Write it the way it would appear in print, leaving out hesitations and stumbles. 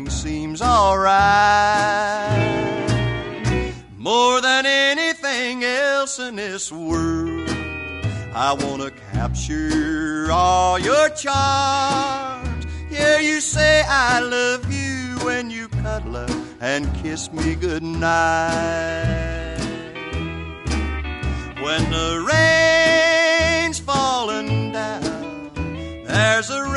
everything seems alright. More than anything else in this world, I wanna capture all your charms. Hear you say I love you when you cuddle up and kiss me goodnight. When the rain's falling down, there's a